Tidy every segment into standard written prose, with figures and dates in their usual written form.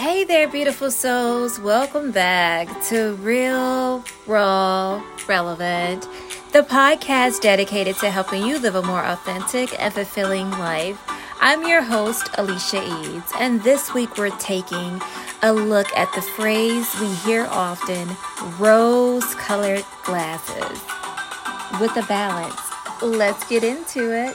Hey there, beautiful souls. Welcome back to Real, Raw, Relevant, the podcast dedicated to helping you live a more authentic and fulfilling life. I'm your host, Alicia Eads, and this week we're taking a look at the phrase we hear often, rose-colored glasses. With a balance, let's get into it.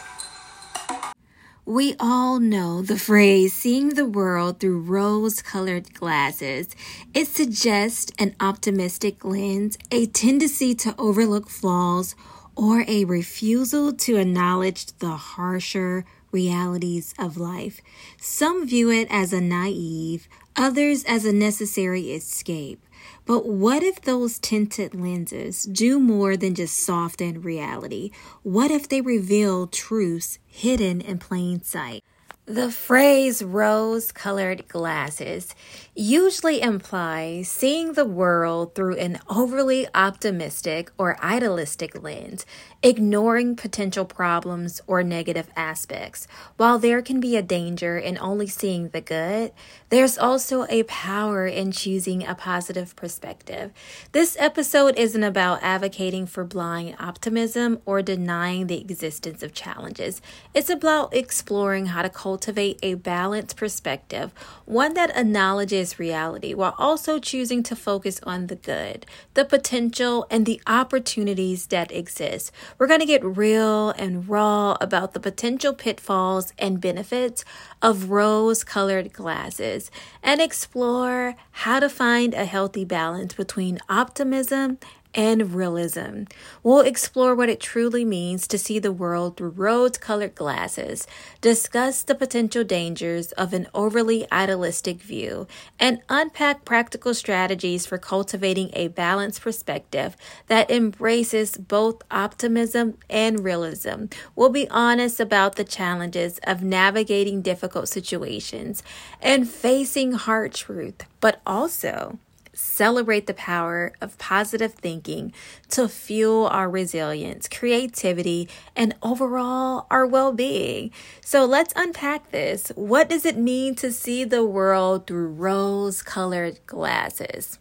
We all know the phrase, seeing the world through rose-colored glasses. It suggests an optimistic lens, a tendency to overlook flaws, or a refusal to acknowledge the harsher realities of life. Some view it as a naive, others as a necessary escape. But what if those tinted lenses do more than just soften reality? What if they reveal truths hidden in plain sight? The phrase rose-colored glasses usually implies seeing the world through an overly optimistic or idealistic lens, ignoring potential problems or negative aspects. While there can be a danger in only seeing the good, there's also a power in choosing a positive perspective. This episode isn't about advocating for blind optimism or denying the existence of challenges. It's about exploring how to cultivate a balanced perspective, one that acknowledges reality while also choosing to focus on the good, the potential, and the opportunities that exist. We're going to get real and raw about the potential pitfalls and benefits of rose-colored glasses and explore how to find a healthy balance between optimism and realism. We'll explore what it truly means to see the world through rose-colored glasses, discuss the potential dangers of an overly idealistic view, and unpack practical strategies for cultivating a balanced perspective that embraces both optimism and realism. We'll be honest about the challenges of navigating difficult situations and facing hard truth, but also celebrate the power of positive thinking to fuel our resilience, creativity, and overall our well-being. So let's unpack this. What does it mean to see the world through rose-colored glasses?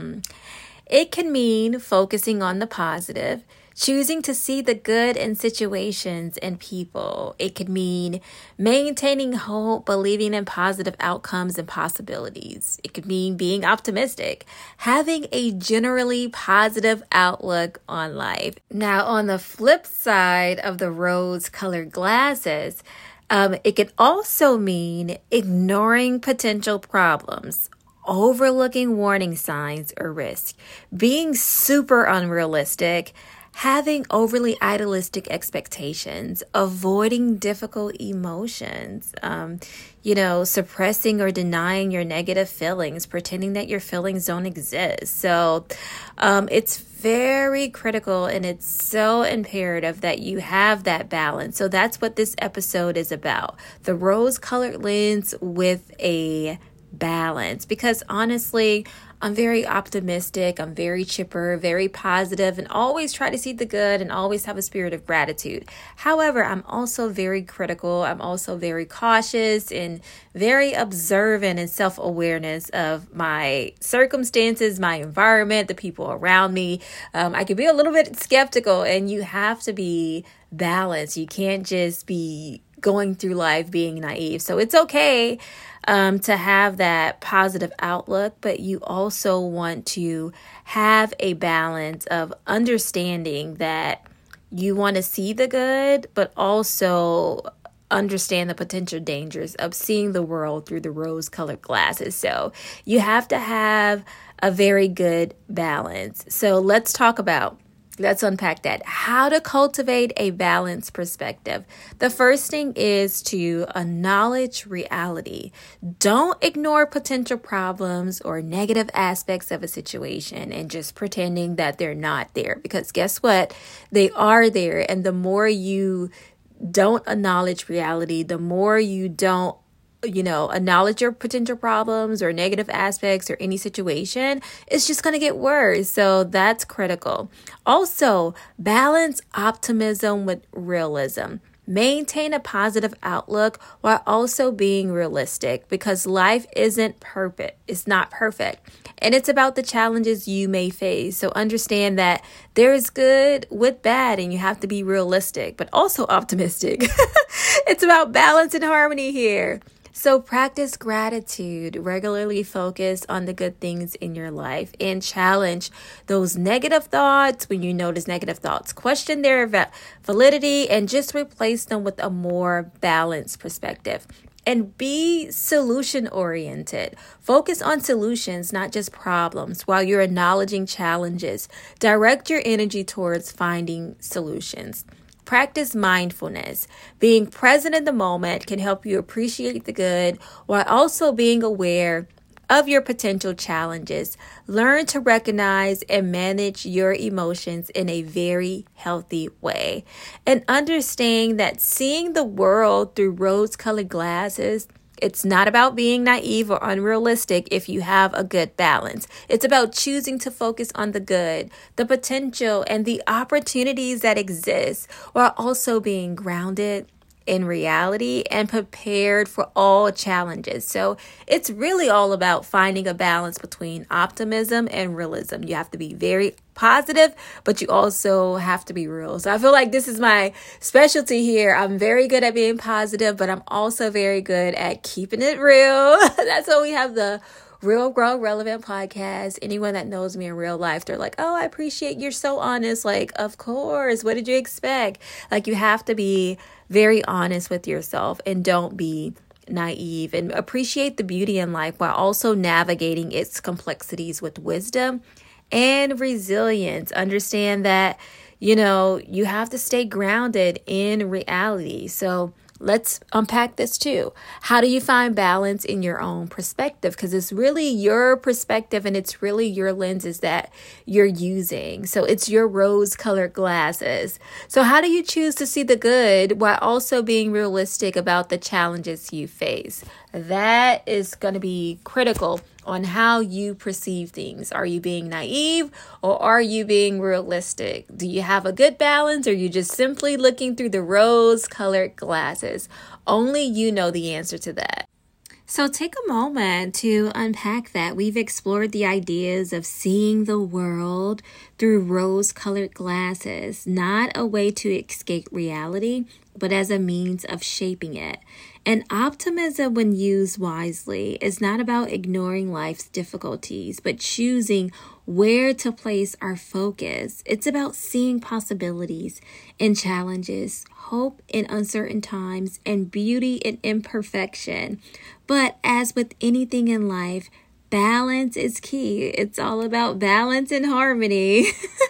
It can mean focusing on the positive, choosing to see the good in situations and people. It could mean maintaining hope, believing in positive outcomes and possibilities. It could mean being optimistic, having a generally positive outlook on life. Now, on the flip side of the rose-colored glasses, it could also mean ignoring potential problems, overlooking warning signs or risk, being super unrealistic, having overly idealistic expectations, avoiding difficult emotions, suppressing or denying your negative feelings, pretending that your feelings don't exist. So it's very critical and it's so imperative that you have that balance. So that's what this episode is about. The rose-colored lens with a balance, because honestly, I'm very optimistic, I'm very chipper, very positive, and always try to see the good and always have a spirit of gratitude. However, I'm also very critical. I'm also very cautious and very observant and self-awareness of my circumstances, my environment, the people around me. I can be a little bit skeptical, and you have to be balanced. You can't just be going through life being naive. So it's okay to have that positive outlook, but you also want to have a balance of understanding that you want to see the good, but also understand the potential dangers of seeing the world through the rose-colored glasses. So you have to have a very good balance. So let's unpack that. How to cultivate a balanced perspective. The first thing is to acknowledge reality. Don't ignore potential problems or negative aspects of a situation and just pretending that they're not there, because guess what? They are there. And the more you don't acknowledge reality, the more you don't acknowledge your potential problems or negative aspects or any situation, it's just going to get worse. So that's critical. Also, balance optimism with realism. Maintain a positive outlook while also being realistic, because life isn't perfect. It's not perfect. And it's about the challenges you may face. So understand that there is good with bad, and you have to be realistic, but also optimistic. It's about balance and harmony here. So practice gratitude, regularly focus on the good things in your life, and challenge those negative thoughts. When you notice negative thoughts, question their validity and just replace them with a more balanced perspective. And be solution oriented. Focus on solutions, not just problems, while you're acknowledging challenges. Direct your energy towards finding solutions. Practice mindfulness. Being present in the moment can help you appreciate the good while also being aware of your potential challenges. Learn to recognize and manage your emotions in a very healthy way. And understand that seeing the world through rose-colored glasses, it's not about being naive or unrealistic if you have a good balance. It's about choosing to focus on the good, the potential, and the opportunities that exist, while also being grounded in reality and prepared for all challenges. So it's really all about finding a balance between optimism and realism. You have to be very positive, but you also have to be real. So I feel like this is my specialty here. I'm very good at being positive, but I'm also very good at keeping it real. That's why we have the Real Raw Relevant podcast. Anyone that knows me in real life, they're like, oh, I appreciate you're so honest. Like, of course, what did you expect? Like, you have to be very honest with yourself and don't be naive, and appreciate the beauty in life while also navigating its complexities with wisdom and resilience. Understand that, you have to stay grounded in reality. So let's unpack this too. How do you find balance in your own perspective? Because it's really your perspective and it's really your lenses that you're using. So it's your rose-colored glasses. So how do you choose to see the good while also being realistic about the challenges you face? That is going to be critical on how you perceive things. Are you being naive or are you being realistic? Do you have a good balance, or are you just simply looking through the rose-colored glasses? Only you know the answer to that. So take a moment to unpack that. We've explored the ideas of seeing the world through rose-colored glasses, not a way to escape reality, but as a means of shaping it. And optimism, when used wisely, is not about ignoring life's difficulties, but choosing where to place our focus. It's about seeing possibilities in challenges, hope in uncertain times, and beauty in imperfection. But as with anything in life, balance is key. It's all about balance and harmony.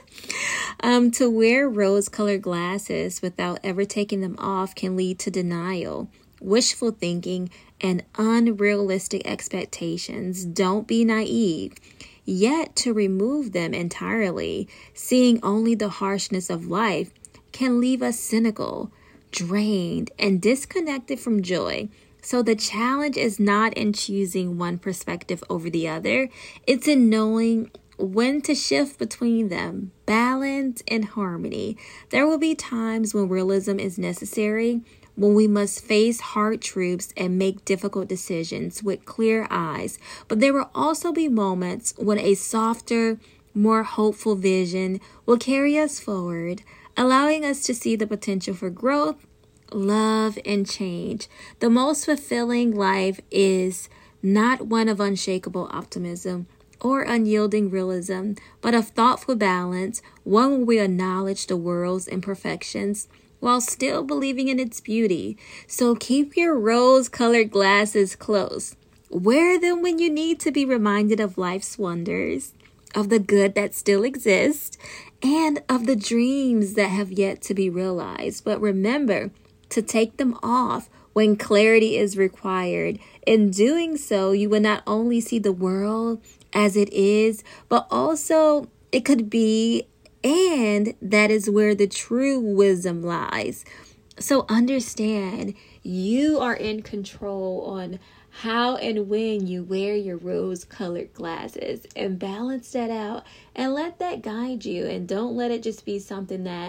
To wear rose-colored glasses without ever taking them off can lead to denial, wishful thinking, and unrealistic expectations. Don't be naive. Yet to remove them entirely, seeing only the harshness of life, can leave us cynical, drained, and disconnected from joy. So the challenge is not in choosing one perspective over the other. It's in knowing when to shift between them, balance and harmony. There will be times when realism is necessary, when we must face hard truths and make difficult decisions with clear eyes. But there will also be moments when a softer, more hopeful vision will carry us forward, allowing us to see the potential for growth, love, and change. The most fulfilling life is not one of unshakable optimism or unyielding realism, but of thoughtful balance, one where we acknowledge the world's imperfections while still believing in its beauty. So keep your rose-colored glasses close. Wear them when you need to be reminded of life's wonders, of the good that still exists, and of the dreams that have yet to be realized. But remember to take them off when clarity is required. In doing so, you will not only see the world as it is, but also it could be, and that is where the true wisdom lies. So understand, you are in control on how and when you wear your rose-colored glasses, and balance that out and let that guide you, and don't let it just be something that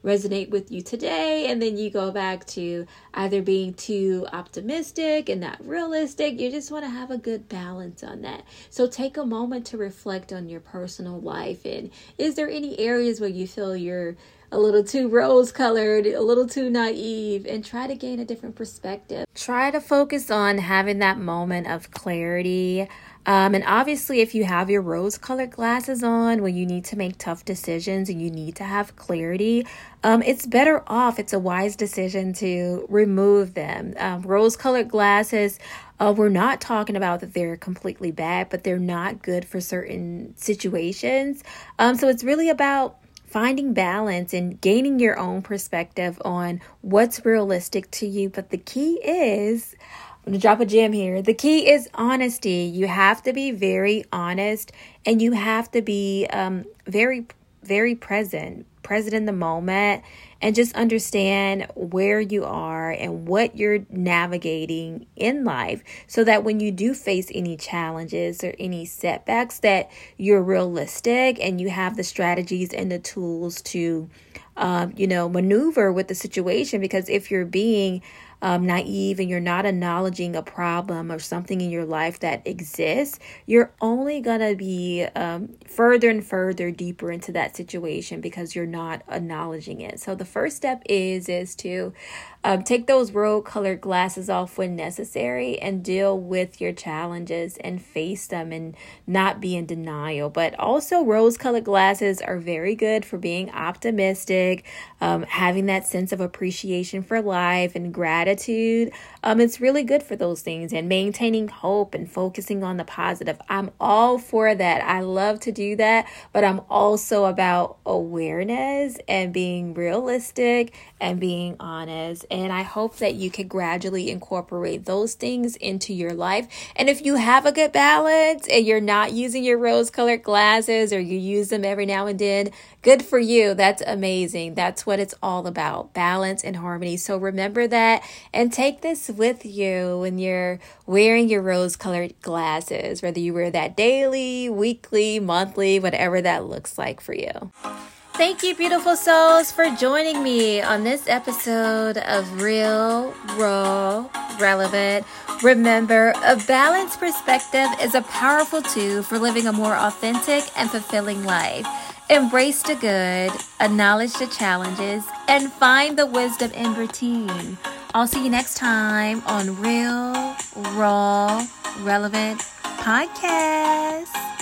resonate with you today, and then you go back to either being too optimistic and not realistic. You just want to have a good balance on that. So take a moment to reflect on your personal life, and is there any areas where you feel you're a little too rose-colored, a little too naive, and try to gain a different perspective. Try to focus on having that moment of clarity. And obviously, if you have your rose-colored glasses on when you need to make tough decisions and you need to have clarity, it's better off. It's a wise decision to remove them. Rose-colored glasses, we're not talking about that they're completely bad, but they're not good for certain situations. So it's really about finding balance and gaining your own perspective on what's realistic to you. But the key is, I'm going to drop a gem here. The key is honesty. You have to be very honest, and you have to be very present in the moment, and just understand where you are and what you're navigating in life, so that when you do face any challenges or any setbacks, that you're realistic and you have the strategies and the tools to maneuver with the situation. Because if you're being naive and you're not acknowledging a problem or something in your life that exists, you're only going to be further and further deeper into that situation because you're not acknowledging it. So the first step is to take those rose-colored glasses off when necessary and deal with your challenges and face them and not be in denial. But also, rose-colored glasses are very good for being optimistic, having that sense of appreciation for life and gratitude. It's really good for those things, and maintaining hope and focusing on the positive. I'm all for that. I love to do that, but I'm also about awareness and being realistic and being honest. And I hope that you can gradually incorporate those things into your life. And if you have a good balance and you're not using your rose-colored glasses, or you use them every now and then, good for you. That's amazing. That's what it's all about, balance and harmony. So remember that, and take this with you when you're wearing your rose-colored glasses, whether you wear that daily, weekly, monthly, whatever that looks like for you. Thank you, beautiful souls, for joining me on this episode of Real, Raw, Relevant. Remember, a balanced perspective is a powerful tool for living a more authentic and fulfilling life. Embrace the good, acknowledge the challenges, and find the wisdom in routine. I'll see you next time on Real, Raw, Relevant Podcast.